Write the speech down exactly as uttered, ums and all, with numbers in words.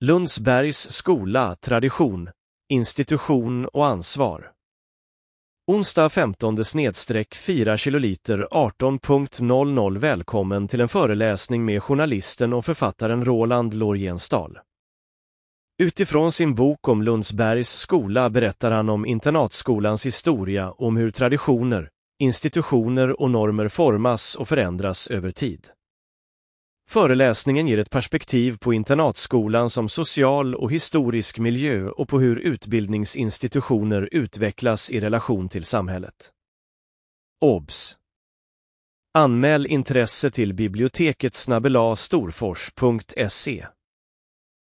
Lundsbergs skola, tradition, institution och ansvar. Onsdag femtonde fyra kiloliter arton punkt noll noll. Välkommen till en föreläsning med journalisten och författaren Roland Lorensdal. Utifrån sin bok om Lundsbergs skola berättar han om internatskolans historia och om hur traditioner, institutioner och normer formas och förändras över tid. Föreläsningen ger ett perspektiv på internatskolan som social och historisk miljö och på hur utbildningsinstitutioner utvecklas i relation till samhället. Obs! Anmäl intresse till biblioteket snabel-a storfors punkt se.